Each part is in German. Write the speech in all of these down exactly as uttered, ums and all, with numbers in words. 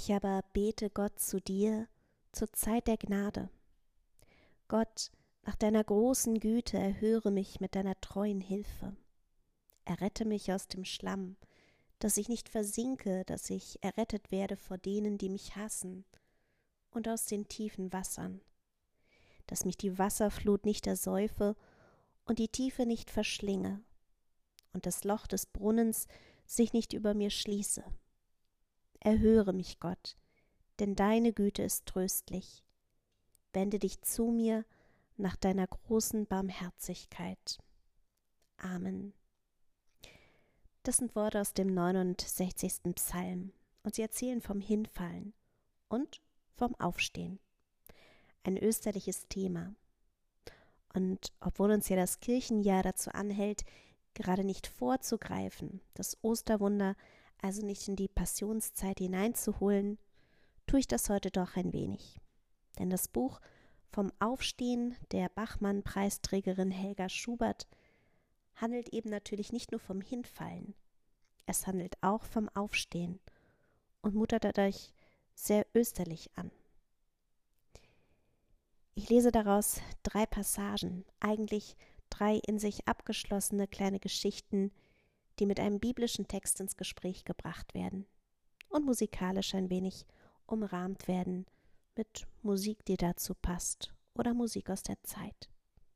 Ich aber bete Gott zu dir zur Zeit der Gnade. Gott, nach deiner großen Güte erhöre mich mit deiner treuen Hilfe. Errette mich aus dem Schlamm, dass ich nicht versinke, dass ich errettet werde vor denen, die mich hassen, und aus den tiefen Wassern, dass mich die Wasserflut nicht ersäufe und die Tiefe nicht verschlinge und das Loch des Brunnens sich nicht über mir schließe. Erhöre mich, Gott, denn deine Güte ist tröstlich. Wende dich zu mir nach deiner großen Barmherzigkeit. Amen. Das sind Worte aus dem neunundsechzigsten Psalm und sie erzählen vom Hinfallen und vom Aufstehen. Ein österliches Thema. Und obwohl uns ja das Kirchenjahr dazu anhält, gerade nicht vorzugreifen, das Osterwunder also nicht in die Passionszeit hineinzuholen, tue ich das heute doch ein wenig. Denn das Buch vom Aufstehen der Bachmann-Preisträgerin Helga Schubert handelt eben natürlich nicht nur vom Hinfallen, es handelt auch vom Aufstehen und mutet dadurch sehr österlich an. Ich lese daraus drei Passagen, eigentlich drei in sich abgeschlossene kleine Geschichten, die mit einem biblischen Text ins Gespräch gebracht werden und musikalisch ein wenig umrahmt werden mit Musik, die dazu passt oder Musik aus der Zeit.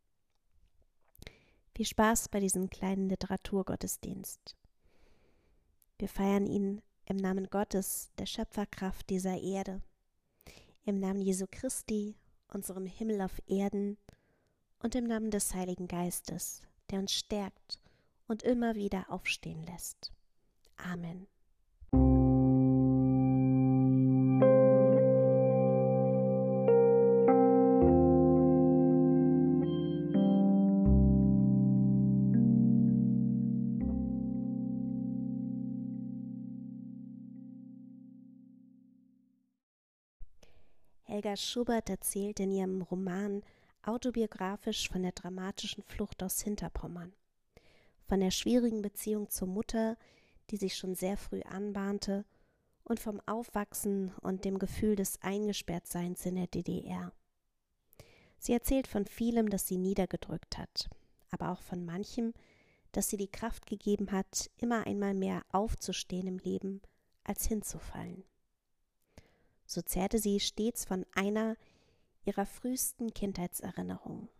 Viel Spaß bei diesem kleinen Literaturgottesdienst. Wir feiern ihn im Namen Gottes, der Schöpferkraft dieser Erde, im Namen Jesu Christi, unserem Himmel auf Erden, und im Namen des Heiligen Geistes, der uns stärkt und immer wieder aufstehen lässt. Amen. Helga Schubert erzählt in ihrem Roman autobiografisch von der dramatischen Flucht aus Hinterpommern, von der schwierigen Beziehung zur Mutter, die sich schon sehr früh anbahnte, und vom Aufwachsen und dem Gefühl des Eingesperrtseins in der D D R. Sie erzählt von vielem, das sie niedergedrückt hat, aber auch von manchem, das sie die Kraft gegeben hat, immer einmal mehr aufzustehen im Leben, als hinzufallen. So zehrte sie stets von einer ihrer frühesten Kindheitserinnerungen.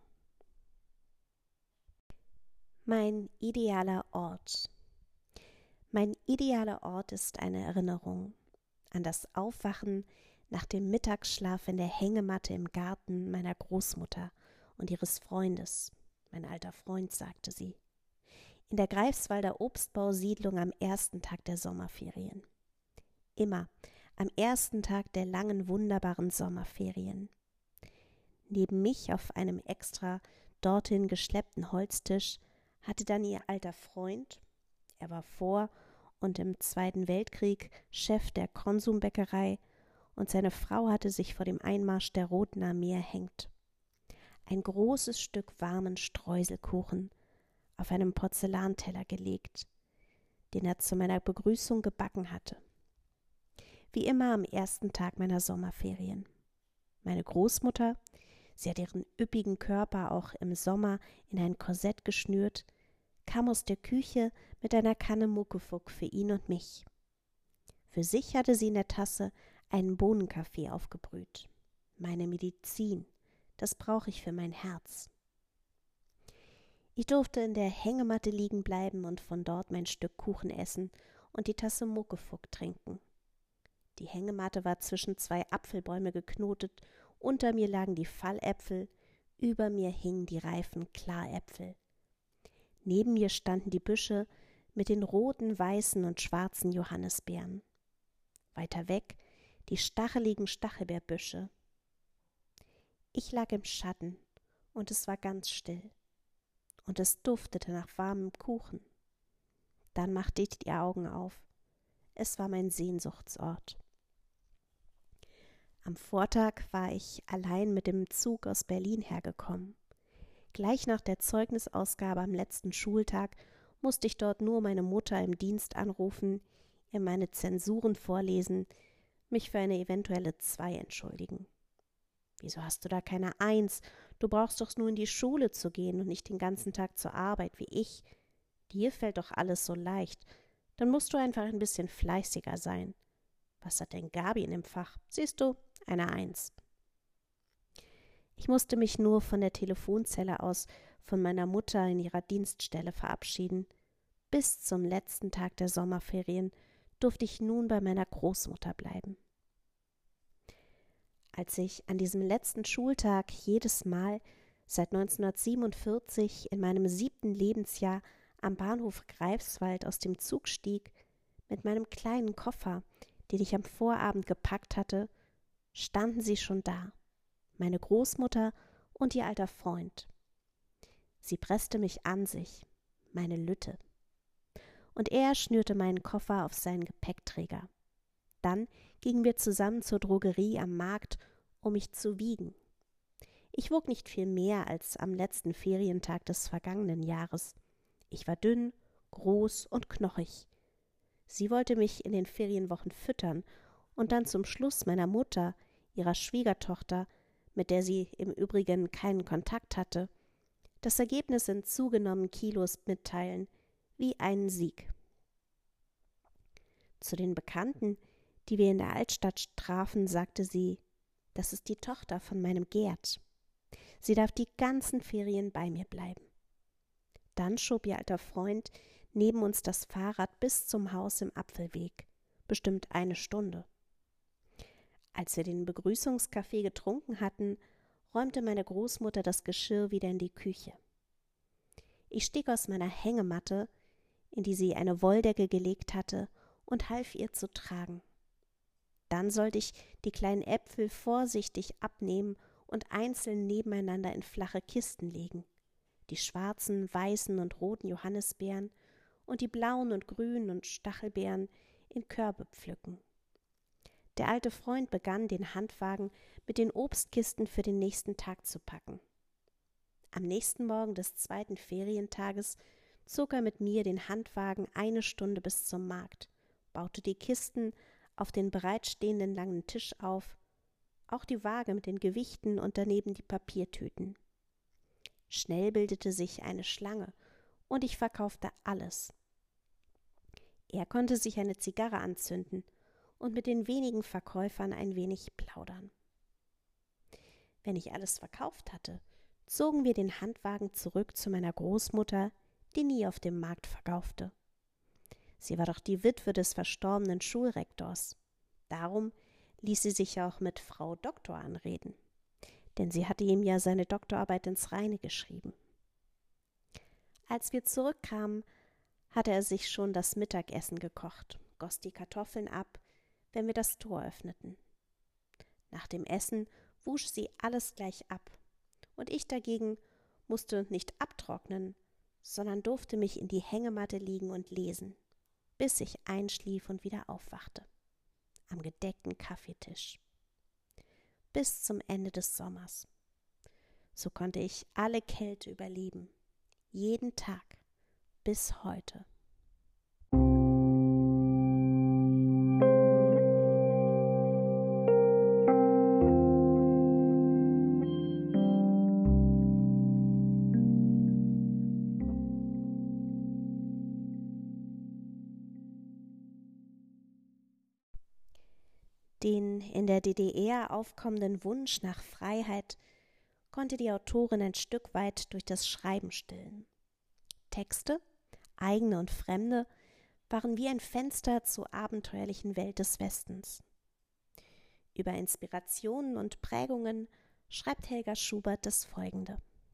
Mein idealer Ort. Mein idealer Ort ist eine Erinnerung an das Aufwachen nach dem Mittagsschlaf in der Hängematte im Garten meiner Großmutter und ihres Freundes, mein alter Freund, sagte sie, in der Greifswalder Obstbausiedlung am ersten Tag der Sommerferien. Immer am ersten Tag der langen, wunderbaren Sommerferien. Neben mich auf einem extra dorthin geschleppten Holztisch hatte dann ihr alter Freund, er war vor und im Zweiten Weltkrieg Chef der Konsumbäckerei, und seine Frau hatte sich vor dem Einmarsch der Roten Armee erhängt. Ein großes Stück warmen Streuselkuchen auf einem Porzellanteller gelegt, den er zu meiner Begrüßung gebacken hatte. Wie immer am ersten Tag meiner Sommerferien. Meine Großmutter, sie hat ihren üppigen Körper auch im Sommer in ein Korsett geschnürt, kam aus der Küche mit einer Kanne Muckefuck für ihn und mich. Für sich hatte sie in der Tasse einen Bohnenkaffee aufgebrüht. Meine Medizin, das brauche ich für mein Herz. Ich durfte in der Hängematte liegen bleiben und von dort mein Stück Kuchen essen und die Tasse Muckefuck trinken. Die Hängematte war zwischen zwei Apfelbäume geknotet, unter mir lagen die Falläpfel, über mir hingen die reifen Klaräpfel. Neben mir standen die Büsche mit den roten, weißen und schwarzen Johannisbeeren. Weiter weg die stacheligen Stachelbeerbüsche. Ich lag im Schatten und es war ganz still und es duftete nach warmem Kuchen. Dann machte ich die Augen auf. Es war mein Sehnsuchtsort. Am Vortag war ich allein mit dem Zug aus Berlin hergekommen. Gleich nach der Zeugnisausgabe am letzten Schultag musste ich dort nur meine Mutter im Dienst anrufen, ihr meine Zensuren vorlesen, mich für eine eventuelle Zwei entschuldigen. Wieso hast du da keine Eins? Du brauchst doch nur in die Schule zu gehen und nicht den ganzen Tag zur Arbeit wie ich. Dir fällt doch alles so leicht. Dann musst du einfach ein bisschen fleißiger sein. Was hat denn Gabi in dem Fach? Siehst du, eine Eins. Ich musste mich nur von der Telefonzelle aus von meiner Mutter in ihrer Dienststelle verabschieden. Bis zum letzten Tag der Sommerferien durfte ich nun bei meiner Großmutter bleiben. Als ich an diesem letzten Schultag jedes Mal seit neunzehnhundertsiebenundvierzig in meinem siebten Lebensjahr am Bahnhof Greifswald aus dem Zug stieg, mit meinem kleinen Koffer, den ich am Vorabend gepackt hatte, standen sie schon da, meine Großmutter und ihr alter Freund. Sie presste mich an sich, meine Lütte. Und er schnürte meinen Koffer auf seinen Gepäckträger. Dann gingen wir zusammen zur Drogerie am Markt, um mich zu wiegen. Ich wog nicht viel mehr als am letzten Ferientag des vergangenen Jahres. Ich war dünn, groß und knochig. Sie wollte mich in den Ferienwochen füttern und dann zum Schluss meiner Mutter, ihrer Schwiegertochter, mit der sie im Übrigen keinen Kontakt hatte, das Ergebnis in zugenommenen Kilos mitteilen, wie einen Sieg. Zu den Bekannten, die wir in der Altstadt trafen, sagte sie, das ist die Tochter von meinem Gerd. Sie darf die ganzen Ferien bei mir bleiben. Dann schob ihr alter Freund neben uns das Fahrrad bis zum Haus im Apfelweg, bestimmt eine Stunde. Als wir den Begrüßungskaffee getrunken hatten, räumte meine Großmutter das Geschirr wieder in die Küche. Ich stieg aus meiner Hängematte, in die sie eine Wolldecke gelegt hatte, und half ihr zu tragen. Dann sollte ich die kleinen Äpfel vorsichtig abnehmen und einzeln nebeneinander in flache Kisten legen, die schwarzen, weißen und roten Johannisbeeren und die blauen und grünen und Stachelbeeren in Körbe pflücken. Der alte Freund begann, den Handwagen mit den Obstkisten für den nächsten Tag zu packen. Am nächsten Morgen des zweiten Ferientages zog er mit mir den Handwagen eine Stunde bis zum Markt, baute die Kisten auf den bereitstehenden langen Tisch auf, auch die Waage mit den Gewichten und daneben die Papiertüten. Schnell bildete sich eine Schlange und ich verkaufte alles. Er konnte sich eine Zigarre anzünden und mit den wenigen Verkäufern ein wenig plaudern. Wenn ich alles verkauft hatte, zogen wir den Handwagen zurück zu meiner Großmutter, die nie auf dem Markt verkaufte. Sie war doch die Witwe des verstorbenen Schulrektors. Darum ließ sie sich auch mit Frau Doktor anreden, denn sie hatte ihm ja seine Doktorarbeit ins Reine geschrieben. Als wir zurückkamen, hatte er sich schon das Mittagessen gekocht, goss die Kartoffeln ab, wenn wir das Tor öffneten. Nach dem Essen wusch sie alles gleich ab, und ich dagegen musste nicht abtrocknen, sondern durfte mich in die Hängematte liegen und lesen, bis ich einschlief und wieder aufwachte, am gedeckten Kaffeetisch. Bis zum Ende des Sommers. So konnte ich alle Kälte überleben, jeden Tag, bis heute. Den in der D D R aufkommenden Wunsch nach Freiheit konnte die Autorin ein Stück weit durch das Schreiben stillen. Texte, eigene und fremde, waren wie ein Fenster zur abenteuerlichen Welt des Westens. Über Inspirationen und Prägungen schreibt Helga Schubert das Folgende.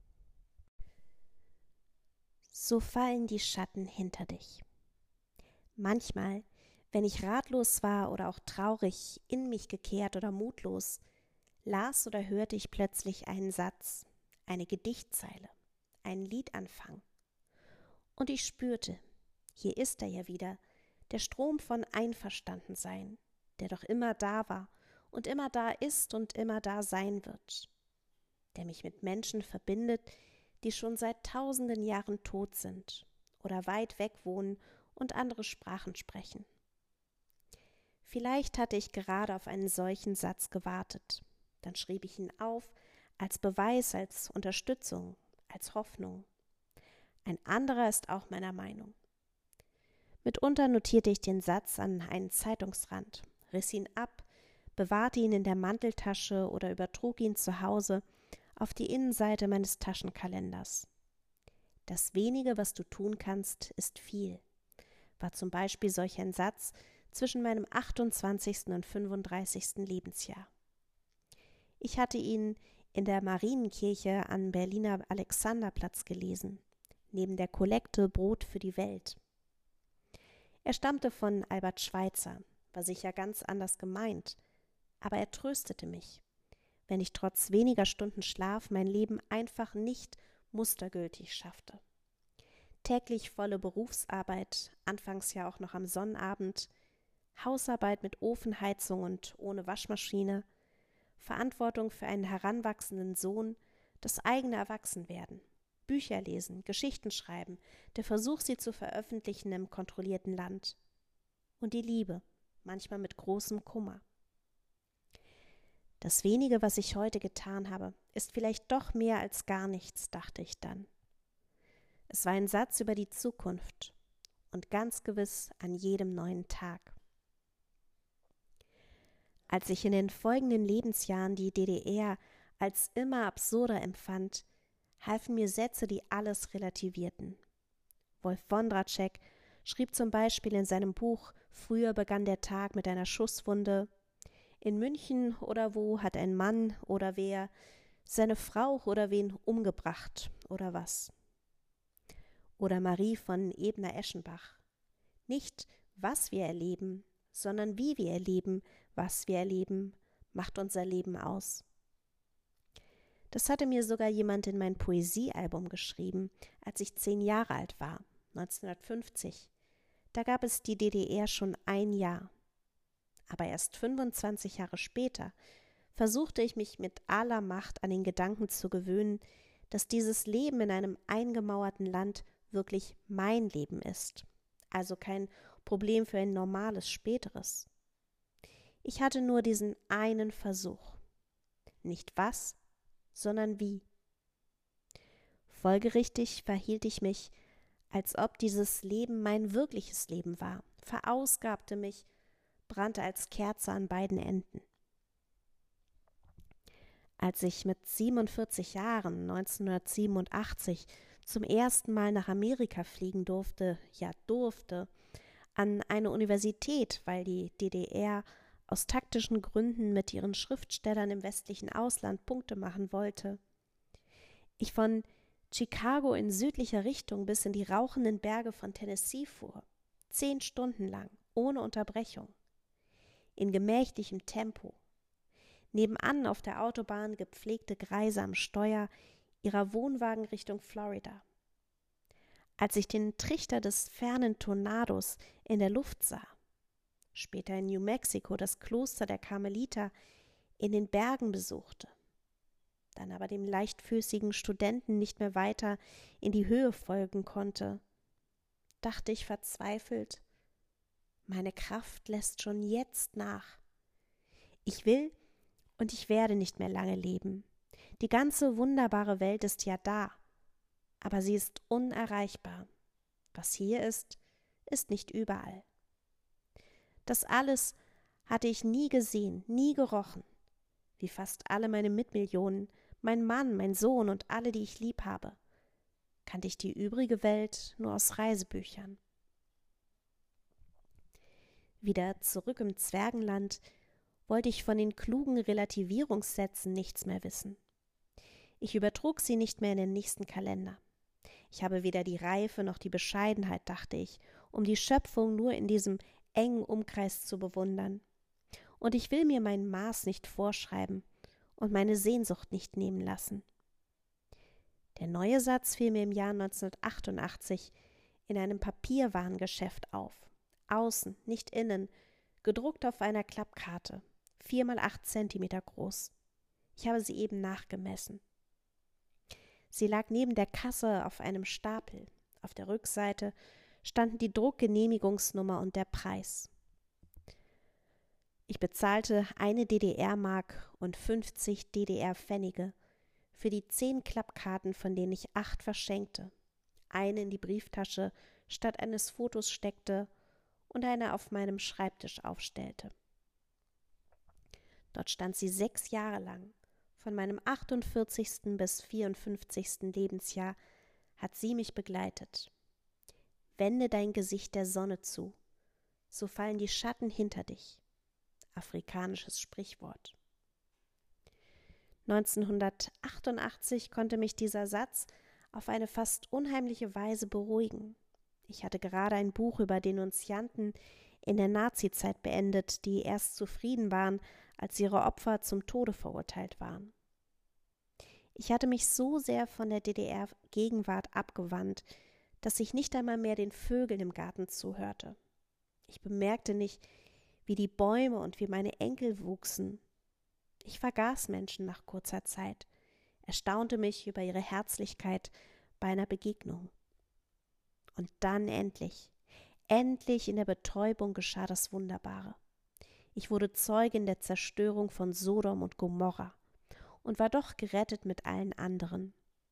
So fallen die Schatten hinter dich. Manchmal, wenn ich ratlos war oder auch traurig, in mich gekehrt oder mutlos, las oder hörte ich plötzlich einen Satz, eine Gedichtzeile, einen Liedanfang. Und ich spürte, hier ist er ja wieder, der Strom von Einverstandensein, der doch immer da war und immer da ist und immer da sein wird, der mich mit Menschen verbindet, die schon seit tausenden Jahren tot sind oder weit weg wohnen und andere Sprachen sprechen. Vielleicht hatte ich gerade auf einen solchen Satz gewartet. Dann schrieb ich ihn auf, als Beweis, als Unterstützung, als Hoffnung. Ein anderer ist auch meiner Meinung. Mitunter notierte ich den Satz an einen Zeitungsrand, riss ihn ab, bewahrte ihn in der Manteltasche oder übertrug ihn zu Hause auf die Innenseite meines Taschenkalenders. Das wenige, was du tun kannst, ist viel, war zum Beispiel solch ein Satz zwischen meinem achtundzwanzigsten und fünfunddreißigsten Lebensjahr. Ich hatte ihn in der Marienkirche am Berliner Alexanderplatz gelesen, neben der Kollekte Brot für die Welt. Er stammte von Albert Schweitzer, war sicher ganz anders gemeint, aber er tröstete mich, wenn ich trotz weniger Stunden Schlaf mein Leben einfach nicht mustergültig schaffte. Täglich volle Berufsarbeit, anfangs ja auch noch am Sonnabend, Hausarbeit mit Ofenheizung und ohne Waschmaschine, Verantwortung für einen heranwachsenden Sohn, das eigene Erwachsenwerden, Bücher lesen, Geschichten schreiben, der Versuch, sie zu veröffentlichen im kontrollierten Land. Und die Liebe, manchmal mit großem Kummer. Das wenige, was ich heute getan habe, ist vielleicht doch mehr als gar nichts, dachte ich dann. Es war ein Satz über die Zukunft und ganz gewiss an jedem neuen Tag. Als ich in den folgenden Lebensjahren die D D R als immer absurder empfand, halfen mir Sätze, die alles relativierten. Wolf Wondratschek schrieb zum Beispiel in seinem Buch »Früher begann der Tag mit einer Schusswunde«: In München oder wo hat ein Mann oder wer seine Frau oder wen umgebracht oder was. Oder Marie von Ebner-Eschenbach: Nicht, was wir erleben, sondern wie wir erleben, was wir erleben, macht unser Leben aus. Das hatte mir sogar jemand in mein Poesiealbum geschrieben, als ich zehn Jahre alt war, neunzehnhundertfünfzig. Da gab es die D D R schon ein Jahr. Aber erst fünfundzwanzig Jahre später versuchte ich mich mit aller Macht an den Gedanken zu gewöhnen, dass dieses Leben in einem eingemauerten Land wirklich mein Leben ist, also kein Problem für ein normales späteres. Ich hatte nur diesen einen Versuch. Nicht was, sondern wie. Folgerichtig verhielt ich mich, als ob dieses Leben mein wirkliches Leben war, verausgabte mich, brannte als Kerze an beiden Enden. Als ich mit siebenundvierzig Jahren, neunzehnhundertsiebenundachtzig, zum ersten Mal nach Amerika fliegen durfte, ja durfte, an eine Universität, weil die D D R aus taktischen Gründen mit ihren Schriftstellern im westlichen Ausland Punkte machen wollte. Ich von Chicago in südlicher Richtung bis in die rauchenden Berge von Tennessee fuhr, zehn Stunden lang, ohne Unterbrechung, in gemächlichem Tempo. Nebenan auf der Autobahn gepflegte Greise am Steuer ihrer Wohnwagen Richtung Florida. Als ich den Trichter des fernen Tornados in der Luft sah, später in New Mexico das Kloster der Karmeliter in den Bergen besuchte, dann aber dem leichtfüßigen Studenten nicht mehr weiter in die Höhe folgen konnte, dachte ich verzweifelt, meine Kraft lässt schon jetzt nach. Ich will und ich werde nicht mehr lange leben. Die ganze wunderbare Welt ist ja da, aber sie ist unerreichbar. Was hier ist, ist nicht überall. Das alles hatte ich nie gesehen, nie gerochen, wie fast alle meine Mitmillionen, mein Mann, mein Sohn und alle, die ich lieb habe, kannte ich die übrige Welt nur aus Reisebüchern. Wieder zurück im Zwergenland wollte ich von den klugen Relativierungssätzen nichts mehr wissen. Ich übertrug sie nicht mehr in den nächsten Kalender. Ich habe weder die Reife noch die Bescheidenheit, dachte ich, um die Schöpfung nur in diesem engen Umkreis zu bewundern. Und ich will mir mein Maß nicht vorschreiben und meine Sehnsucht nicht nehmen lassen. Der neue Satz fiel mir im Jahr neunzehnhundertachtundachtzig in einem Papierwarengeschäft auf. Außen, nicht innen, gedruckt auf einer Klappkarte, vier mal acht Zentimeter groß. Ich habe sie eben nachgemessen. Sie lag neben der Kasse auf einem Stapel. Auf der Rückseite standen die Druckgenehmigungsnummer und der Preis. Ich bezahlte eine D D R-Mark und fünfzig D D R-Pfennige für die zehn Klappkarten, von denen ich acht verschenkte, eine in die Brieftasche statt eines Fotos steckte und eine auf meinem Schreibtisch aufstellte. Dort stand sie sechs Jahre lang. Von meinem achtundvierzigsten bis vierundfünfzigsten Lebensjahr hat sie mich begleitet. Wende dein Gesicht der Sonne zu, so fallen die Schatten hinter dich. Afrikanisches Sprichwort. neunzehnhundertachtundachtzig konnte mich dieser Satz auf eine fast unheimliche Weise beruhigen. Ich hatte gerade ein Buch über Denunzianten in der Nazizeit beendet, die erst zufrieden waren, als ihre Opfer zum Tode verurteilt waren. Ich hatte mich so sehr von der D D R-Gegenwart abgewandt, dass ich nicht einmal mehr den Vögeln im Garten zuhörte. Ich bemerkte nicht, wie die Bäume und wie meine Enkel wuchsen. Ich vergaß Menschen nach kurzer Zeit, erstaunte mich über ihre Herzlichkeit bei einer Begegnung. Und dann endlich, endlich in der Betäubung geschah das Wunderbare. Ich wurde Zeugin der Zerstörung von Sodom und Gomorra und war doch gerettet mit allen anderen.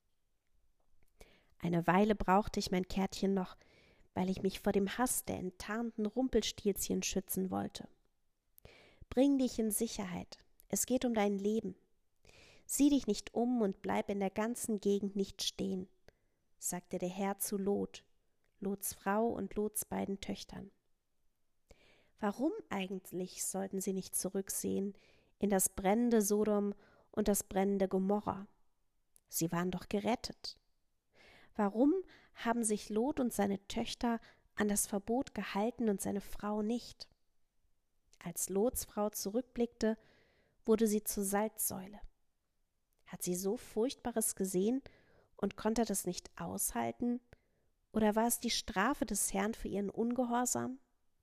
Eine Weile brauchte ich mein Kärtchen noch, weil ich mich vor dem Hass der enttarnten Rumpelstilzchen schützen wollte. Bring dich in Sicherheit, es geht um dein Leben. Sieh dich nicht um und bleib in der ganzen Gegend nicht stehen, sagte der Herr zu Lot, Lots Frau und Lots beiden Töchtern. Warum eigentlich sollten sie nicht zurücksehen in das brennende Sodom und das brennende Gomorra? Sie waren doch gerettet. Warum haben sich Lot und seine Töchter an das Verbot gehalten und seine Frau nicht? Als Lots Frau zurückblickte, wurde sie zur Salzsäule. Hat sie so Furchtbares gesehen und konnte das nicht aushalten? Oder war es die Strafe des Herrn für ihren Ungehorsam?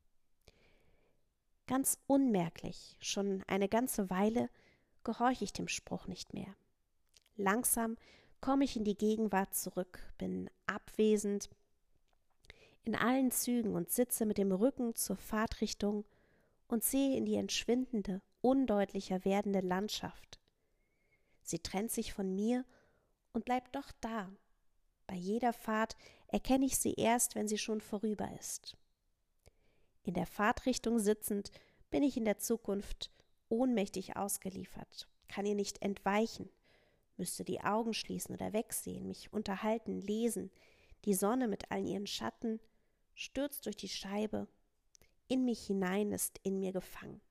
Ganz unmerklich, schon eine ganze Weile, gehorche ich dem Spruch nicht mehr. Langsam komme ich in die Gegenwart zurück, bin abwesend in allen Zügen und sitze mit dem Rücken zur Fahrtrichtung und sehe in die entschwindende, undeutlicher werdende Landschaft. Sie trennt sich von mir und bleibt doch da. Bei jeder Fahrt erkenne ich sie erst, wenn sie schon vorüber ist. In der Fahrtrichtung sitzend bin ich in der Zukunft ohnmächtig ausgeliefert, kann ihr nicht entweichen, müsste die Augen schließen oder wegsehen, mich unterhalten, lesen, die Sonne mit allen ihren Schatten stürzt durch die Scheibe, in mich hinein ist in mir gefangen.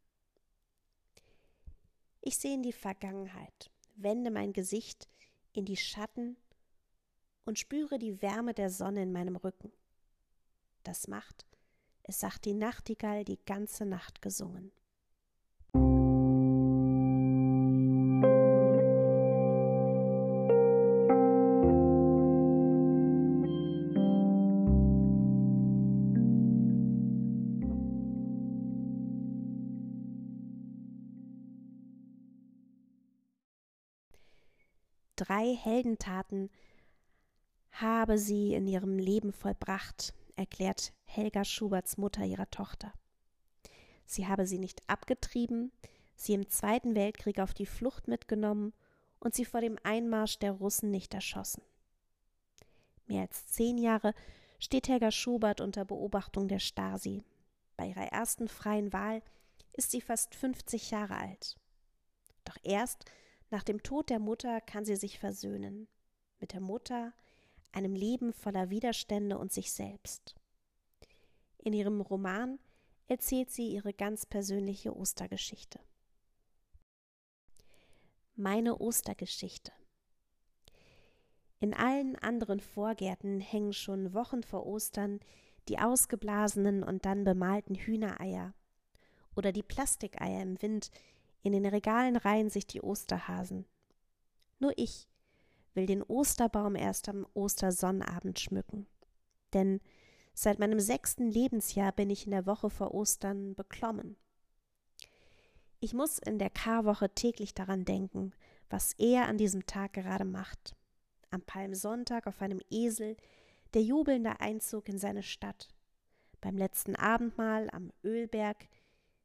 Ich sehe in die Vergangenheit, wende mein Gesicht in die Schatten und spüre die Wärme der Sonne in meinem Rücken. Das macht, es sagt die Nachtigall die ganze Nacht gesungen. Drei Heldentaten habe sie in ihrem Leben vollbracht, erklärt Helga Schuberts Mutter ihrer Tochter. Sie habe sie nicht abgetrieben, sie im Zweiten Weltkrieg auf die Flucht mitgenommen und sie vor dem Einmarsch der Russen nicht erschossen. Mehr als zehn Jahre steht Helga Schubert unter Beobachtung der Stasi. Bei ihrer ersten freien Wahl ist sie fast fünfzig Jahre alt. Doch erst nach dem Tod der Mutter kann sie sich versöhnen. Mit der Mutter, einem Leben voller Widerstände und sich selbst. In ihrem Roman erzählt sie ihre ganz persönliche Ostergeschichte. Meine Ostergeschichte. In allen anderen Vorgärten hängen schon Wochen vor Ostern die ausgeblasenen und dann bemalten Hühnereier oder die Plastikeier im Wind. In den Regalen reihen sich die Osterhasen. Nur ich will den Osterbaum erst am Ostersonnabend schmücken. Denn seit meinem sechsten Lebensjahr bin ich in der Woche vor Ostern beklommen. Ich muss in der Karwoche täglich daran denken, was er an diesem Tag gerade macht. Am Palmsonntag auf einem Esel, der jubelnde Einzug in seine Stadt. Beim letzten Abendmahl am Ölberg,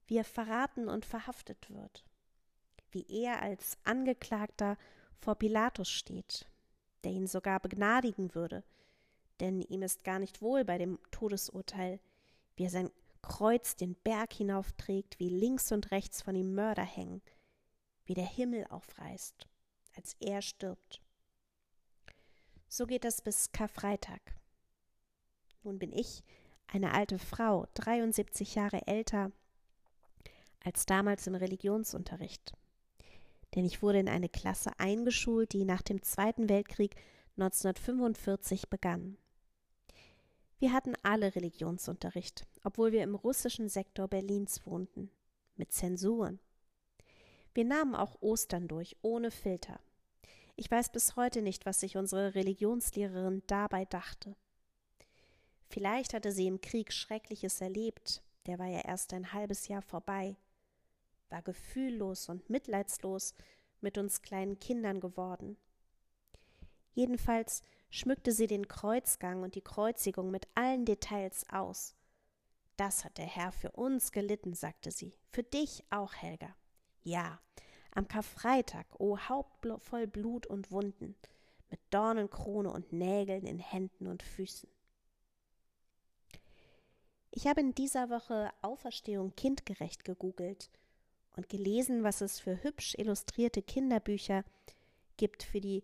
wie er verraten und verhaftet wird, wie er als Angeklagter vor Pilatus steht, der ihn sogar begnadigen würde, denn ihm ist gar nicht wohl bei dem Todesurteil, wie er sein Kreuz den Berg hinaufträgt, wie links und rechts von ihm Mörder hängen, wie der Himmel aufreißt, als er stirbt. So geht es bis Karfreitag. Nun bin ich eine alte Frau, dreiundsiebzig Jahre älter als damals im Religionsunterricht. Denn ich wurde in eine Klasse eingeschult, die nach dem Zweiten Weltkrieg neunzehnhundertfünfundvierzig begann. Wir hatten alle Religionsunterricht, obwohl wir im russischen Sektor Berlins wohnten, mit Zensuren. Wir nahmen auch Ostern durch, ohne Filter. Ich weiß bis heute nicht, was sich unsere Religionslehrerin dabei dachte. Vielleicht hatte sie im Krieg Schreckliches erlebt, der war ja erst ein halbes Jahr vorbei, war gefühllos und mitleidslos mit uns kleinen Kindern geworden. Jedenfalls schmückte sie den Kreuzgang und die Kreuzigung mit allen Details aus. Das hat der Herr für uns gelitten, sagte sie. Für dich auch, Helga. Ja, am Karfreitag, o Haupt voll Blut und Wunden, mit Dornenkrone und Nägeln in Händen und Füßen. Ich habe in dieser Woche Auferstehung kindgerecht gegoogelt und gelesen, was es für hübsch illustrierte Kinderbücher gibt für die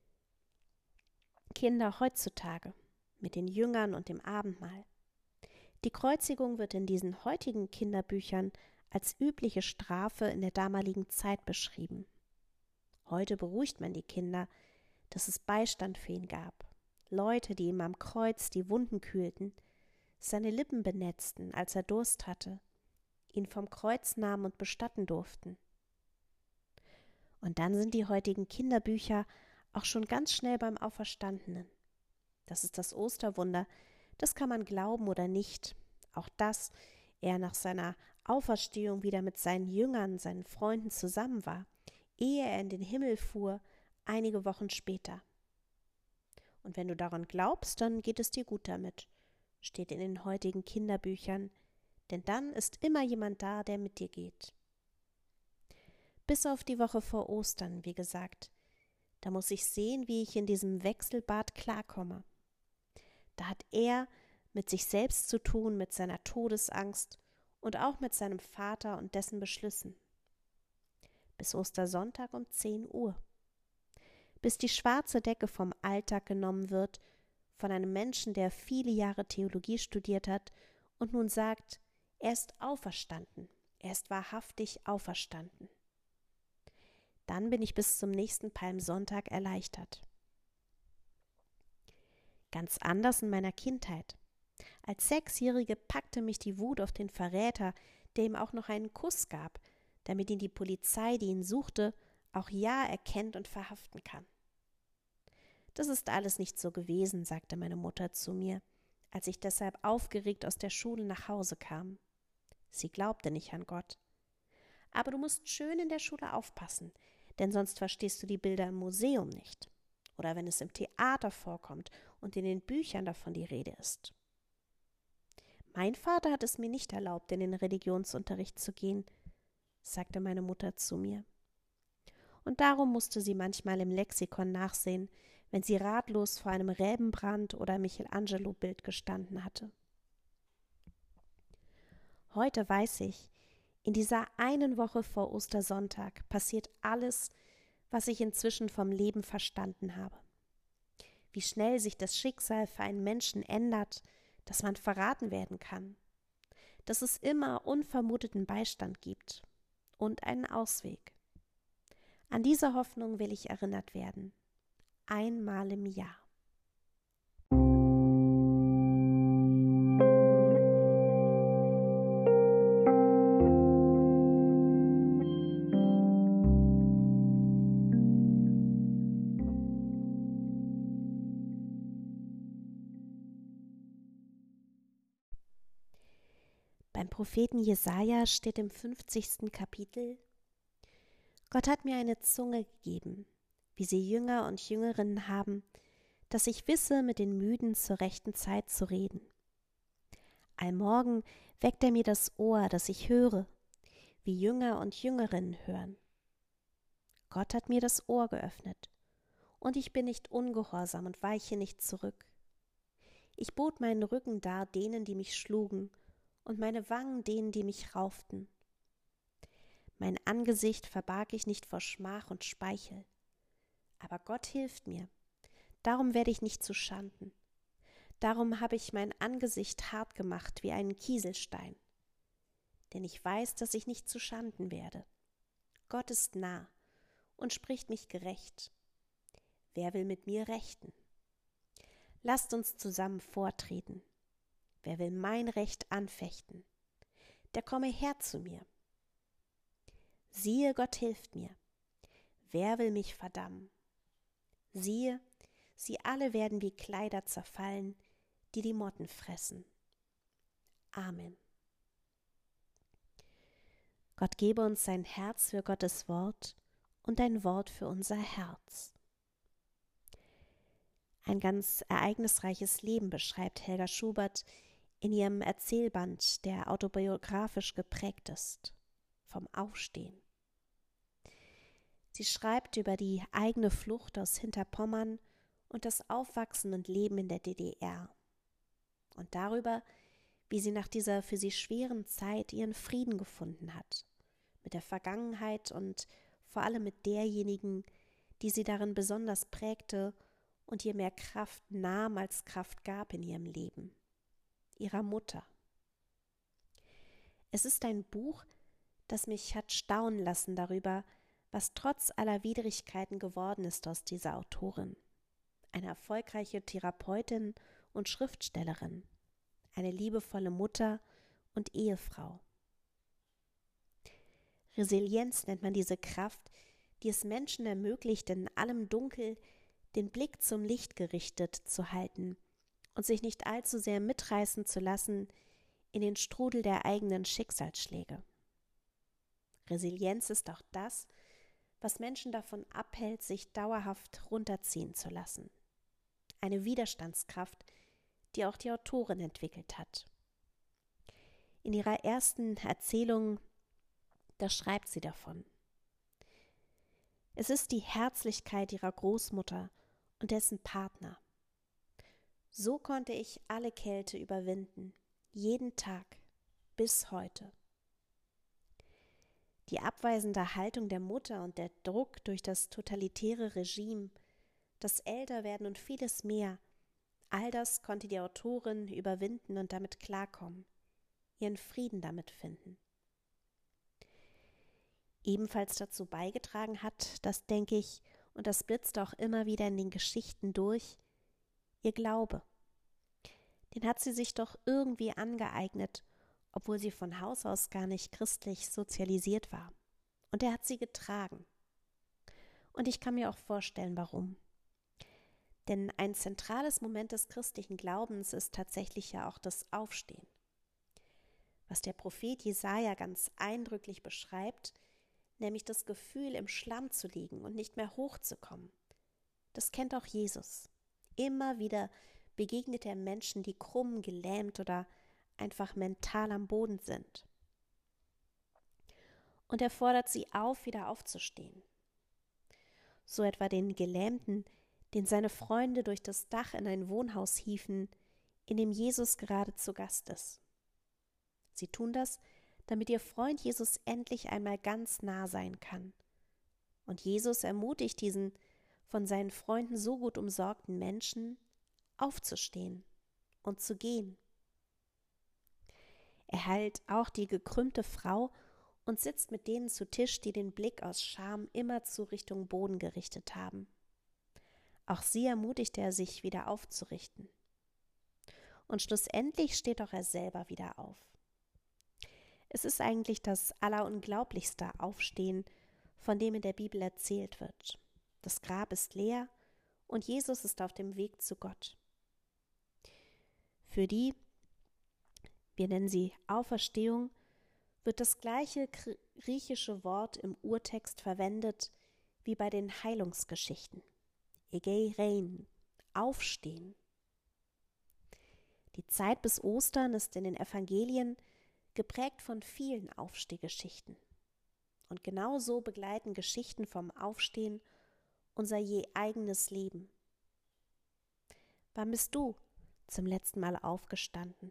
Kinder heutzutage, mit den Jüngern und dem Abendmahl. Die Kreuzigung wird in diesen heutigen Kinderbüchern als übliche Strafe in der damaligen Zeit beschrieben. Heute beruhigt man die Kinder, dass es Beistand für ihn gab, Leute, die ihm am Kreuz die Wunden kühlten, seine Lippen benetzten, als er Durst hatte, ihn vom Kreuz nahmen und bestatten durften. Und dann sind die heutigen Kinderbücher auch schon ganz schnell beim Auferstandenen. Das ist das Osterwunder, das kann man glauben oder nicht. Auch dass er nach seiner Auferstehung wieder mit seinen Jüngern, seinen Freunden zusammen war, ehe er in den Himmel fuhr, einige Wochen später. Und wenn du daran glaubst, dann geht es dir gut damit, steht in den heutigen Kinderbüchern, denn dann ist immer jemand da, der mit dir geht. Bis auf die Woche vor Ostern, wie gesagt, da muss ich sehen, wie ich in diesem Wechselbad klarkomme. Da hat er mit sich selbst zu tun, mit seiner Todesangst und auch mit seinem Vater und dessen Beschlüssen. Bis Ostersonntag um zehn Uhr. Bis die schwarze Decke vom Alltag genommen wird von einem Menschen, der viele Jahre Theologie studiert hat und nun sagt, er ist auferstanden, er ist wahrhaftig auferstanden. Dann bin ich bis zum nächsten Palmsonntag erleichtert. Ganz anders in meiner Kindheit. Als Sechsjährige packte mich die Wut auf den Verräter, der ihm auch noch einen Kuss gab, damit ihn die Polizei, die ihn suchte, auch ja erkennt und verhaften kann. Das ist alles nicht so gewesen, sagte meine Mutter zu mir, als ich deshalb aufgeregt aus der Schule nach Hause kam. Sie glaubte nicht an Gott. Aber du musst schön in der Schule aufpassen, denn sonst verstehst du die Bilder im Museum nicht. Oder wenn es im Theater vorkommt und in den Büchern davon die Rede ist. Mein Vater hat es mir nicht erlaubt, in den Religionsunterricht zu gehen, sagte meine Mutter zu mir. Und darum musste sie manchmal im Lexikon nachsehen, wenn sie ratlos vor einem Rembrandt- oder Michelangelo-Bild gestanden hatte. Heute weiß ich, in dieser einen Woche vor Ostersonntag passiert alles, was ich inzwischen vom Leben verstanden habe. Wie schnell sich das Schicksal für einen Menschen ändert, dass man verraten werden kann, dass es immer unvermuteten Beistand gibt und einen Ausweg. An diese Hoffnung will ich erinnert werden, einmal im Jahr. Beim Propheten Jesaja steht im fünfzigsten Kapitel: Gott hat mir eine Zunge gegeben, wie sie Jünger und Jüngerinnen haben, dass ich wisse, mit den Müden zur rechten Zeit zu reden. Allmorgen weckt er mir das Ohr, dass ich höre, wie Jünger und Jüngerinnen hören. Gott hat mir das Ohr geöffnet, und ich bin nicht ungehorsam und weiche nicht zurück. Ich bot meinen Rücken dar denen, die mich schlugen, und meine Wangen denen, die mich rauften. Mein Angesicht verbarg ich nicht vor Schmach und Speichel. Aber Gott hilft mir, darum werde ich nicht zu Schanden. Darum habe ich mein Angesicht hart gemacht wie einen Kieselstein. Denn ich weiß, dass ich nicht zu Schanden werde. Gott ist nah und spricht mich gerecht. Wer will mit mir rechten? Lasst uns zusammen vortreten. Wer will mein Recht anfechten? Der komme her zu mir. Siehe, Gott hilft mir. Wer will mich verdammen? Siehe, sie alle werden wie Kleider zerfallen, die die Motten fressen. Amen. Gott gebe uns sein Herz für Gottes Wort und ein Wort für unser Herz. Ein ganz ereignisreiches Leben beschreibt Helga Schubert in ihrem Erzählband, der autobiografisch geprägt ist, vom Aufstehen. Sie schreibt über die eigene Flucht aus Hinterpommern und das Aufwachsen und Leben in der D D R und darüber, wie sie nach dieser für sie schweren Zeit ihren Frieden gefunden hat, mit der Vergangenheit und vor allem mit derjenigen, die sie darin besonders prägte und ihr mehr Kraft nahm als Kraft gab in ihrem Leben, ihrer Mutter. Es ist ein Buch, das mich hat staunen lassen darüber, was trotz aller Widrigkeiten geworden ist aus dieser Autorin. Eine erfolgreiche Therapeutin und Schriftstellerin, eine liebevolle Mutter und Ehefrau. Resilienz nennt man diese Kraft, die es Menschen ermöglicht, in allem Dunkel den Blick zum Licht gerichtet zu halten und sich nicht allzu sehr mitreißen zu lassen in den Strudel der eigenen Schicksalsschläge. Resilienz ist auch das, was Menschen davon abhält, sich dauerhaft runterziehen zu lassen. Eine Widerstandskraft, die auch die Autorin entwickelt hat. In ihrer ersten Erzählung, da schreibt sie davon: Es ist die Herzlichkeit ihrer Großmutter und dessen Partner. So konnte ich alle Kälte überwinden, jeden Tag, bis heute. Die abweisende Haltung der Mutter und der Druck durch das totalitäre Regime, das Älterwerden und vieles mehr, all das konnte die Autorin überwinden und damit klarkommen, ihren Frieden damit finden. Ebenfalls dazu beigetragen hat, das denke ich, und das blitzt auch immer wieder in den Geschichten durch, ihr Glaube. Den hat sie sich doch irgendwie angeeignet, obwohl sie von Haus aus gar nicht christlich sozialisiert war. Und er hat sie getragen. Und ich kann mir auch vorstellen, warum. Denn ein zentrales Moment des christlichen Glaubens ist tatsächlich ja auch das Aufstehen. Was der Prophet Jesaja ganz eindrücklich beschreibt, nämlich das Gefühl, im Schlamm zu liegen und nicht mehr hochzukommen. Das kennt auch Jesus. Immer wieder begegnet er Menschen, die krumm, gelähmt oder einfach mental am Boden sind. Und er fordert sie auf, wieder aufzustehen. So etwa den Gelähmten, den seine Freunde durch das Dach in ein Wohnhaus hieven, in dem Jesus gerade zu Gast ist. Sie tun das, damit ihr Freund Jesus endlich einmal ganz nah sein kann. Und Jesus ermutigt diesen von seinen Freunden so gut umsorgten Menschen, aufzustehen und zu gehen. Er heilt auch die gekrümmte Frau und sitzt mit denen zu Tisch, die den Blick aus Scham immerzu Richtung Boden gerichtet haben. Auch sie ermutigt er, sich wieder aufzurichten. Und schlussendlich steht auch er selber wieder auf. Es ist eigentlich das allerunglaublichste Aufstehen, von dem in der Bibel erzählt wird. Das Grab ist leer und Jesus ist auf dem Weg zu Gott. Für die, wir nennen sie Auferstehung, wird das gleiche griechische Wort im Urtext verwendet wie bei den Heilungsgeschichten. Egeirein, aufstehen. Die Zeit bis Ostern ist in den Evangelien geprägt von vielen Aufstehgeschichten. Und genau so begleiten Geschichten vom Aufstehen unser je eigenes Leben. Wann bist du zum letzten Mal aufgestanden?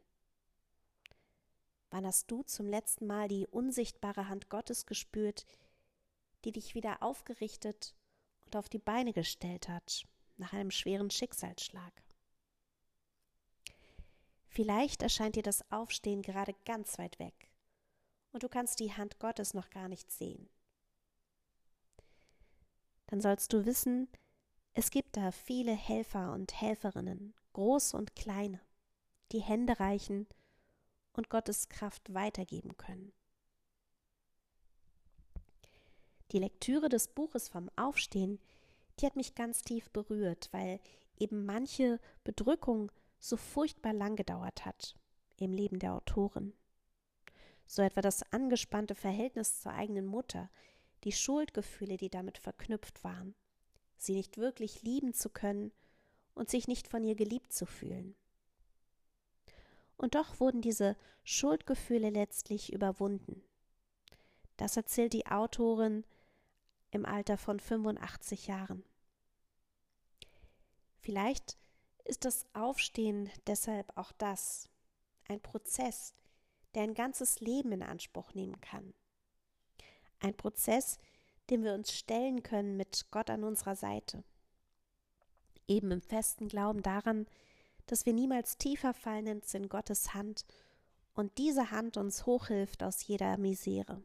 Wann hast du zum letzten Mal die unsichtbare Hand Gottes gespürt, die dich wieder aufgerichtet und auf die Beine gestellt hat nach einem schweren Schicksalsschlag? Vielleicht erscheint dir das Aufstehen gerade ganz weit weg und du kannst die Hand Gottes noch gar nicht sehen. Dann sollst du wissen, es gibt da viele Helfer und Helferinnen, große und kleine, die Hände reichen und Gottes Kraft weitergeben können. Die Lektüre des Buches vom Aufstehen, die hat mich ganz tief berührt, weil eben manche Bedrückung so furchtbar lang gedauert hat im Leben der Autorin. So etwa das angespannte Verhältnis zur eigenen Mutter, die Schuldgefühle, die damit verknüpft waren, sie nicht wirklich lieben zu können und sich nicht von ihr geliebt zu fühlen. Und doch wurden diese Schuldgefühle letztlich überwunden. Das erzählt die Autorin im Alter von fünfundachtzig Jahren. Vielleicht ist das Aufstehen deshalb auch das, ein Prozess, der ein ganzes Leben in Anspruch nehmen kann. Ein Prozess, dem wir uns stellen können mit Gott an unserer Seite. Eben im festen Glauben daran, dass wir niemals tiefer fallen als in Gottes Hand und diese Hand uns hochhilft aus jeder Misere.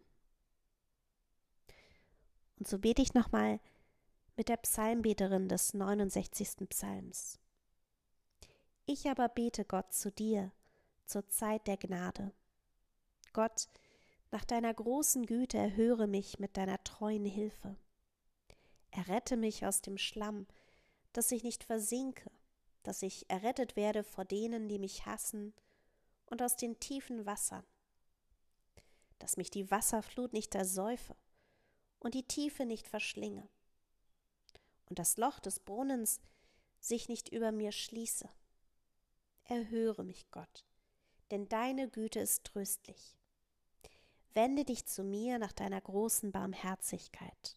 Und so bete ich nochmal mit der Psalmbeterin des neunundsechzigsten Psalms. Ich aber bete Gott zu dir zur Zeit der Gnade. Gott, nach deiner großen Güte erhöre mich mit deiner treuen Hilfe. Errette mich aus dem Schlamm, dass ich nicht versinke, dass ich errettet werde vor denen, die mich hassen, und aus den tiefen Wassern, dass mich die Wasserflut nicht ersäufe und die Tiefe nicht verschlinge und das Loch des Brunnens sich nicht über mir schließe. Erhöre mich, Gott, denn deine Güte ist tröstlich. Wende dich zu mir nach deiner großen Barmherzigkeit.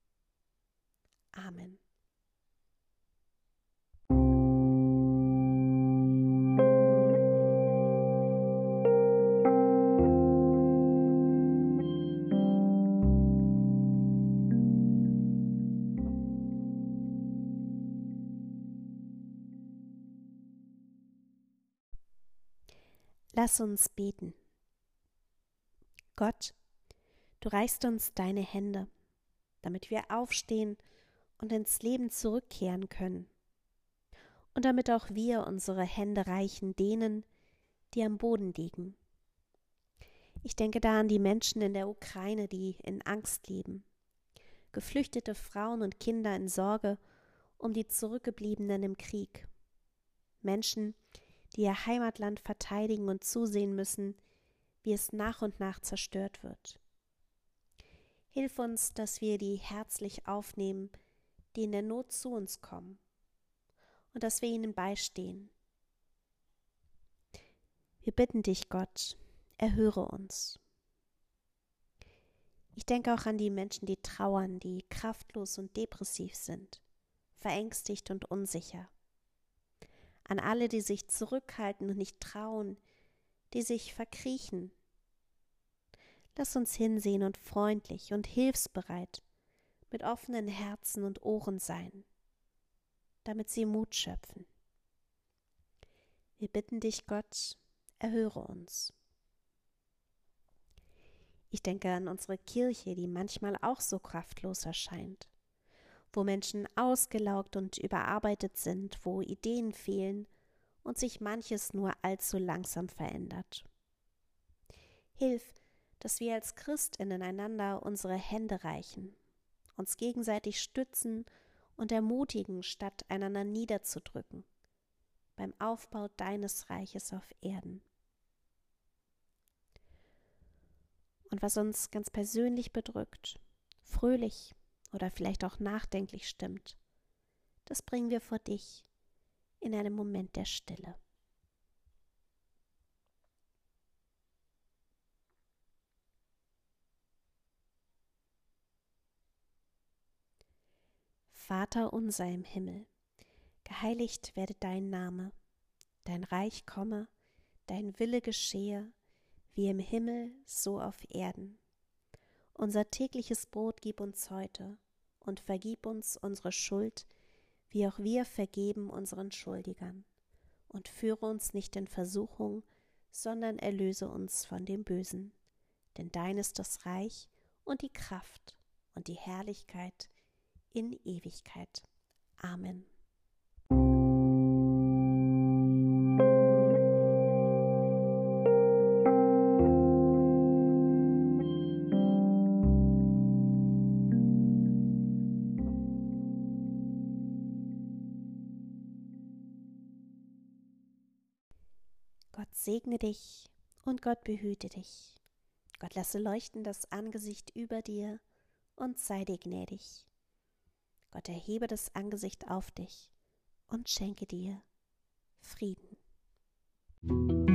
Amen. Lass uns beten. Gott, du reichst uns deine Hände, damit wir aufstehen und ins Leben zurückkehren können und damit auch wir unsere Hände reichen denen, die am Boden liegen. Ich denke da an die Menschen in der Ukraine, die in Angst leben, geflüchtete Frauen und Kinder in Sorge um die Zurückgebliebenen im Krieg, Menschen, die ihr Heimatland verteidigen und zusehen müssen, wie es nach und nach zerstört wird. Hilf uns, dass wir die herzlich aufnehmen, die in der Not zu uns kommen, und dass wir ihnen beistehen. Wir bitten dich, Gott, erhöre uns. Ich denke auch an die Menschen, die trauern, die kraftlos und depressiv sind, verängstigt und unsicher. An alle, die sich zurückhalten und nicht trauen, die sich verkriechen. Lass uns hinsehen und freundlich und hilfsbereit mit offenen Herzen und Ohren sein, damit sie Mut schöpfen. Wir bitten dich, Gott, erhöre uns. Ich denke an unsere Kirche, die manchmal auch so kraftlos erscheint, wo Menschen ausgelaugt und überarbeitet sind, wo Ideen fehlen und sich manches nur allzu langsam verändert. Hilf, dass wir als Christinnen einander unsere Hände reichen, uns gegenseitig stützen und ermutigen, statt einander niederzudrücken, beim Aufbau deines Reiches auf Erden. Und was uns ganz persönlich bedrückt, fröhlich oder vielleicht auch nachdenklich stimmt, das bringen wir vor dich in einem Moment der Stille. Vater unser im Himmel, geheiligt werde dein Name, dein Reich komme, dein Wille geschehe, wie im Himmel, so auf Erden. Unser tägliches Brot gib uns heute und vergib uns unsere Schuld, wie auch wir vergeben unseren Schuldigern. Und führe uns nicht in Versuchung, sondern erlöse uns von dem Bösen. Denn dein ist das Reich und die Kraft und die Herrlichkeit in Ewigkeit. Amen. Gott segne dich und Gott behüte dich. Gott lasse leuchten das Angesicht über dir und sei dir gnädig. Gott erhebe das Angesicht auf dich und schenke dir Frieden.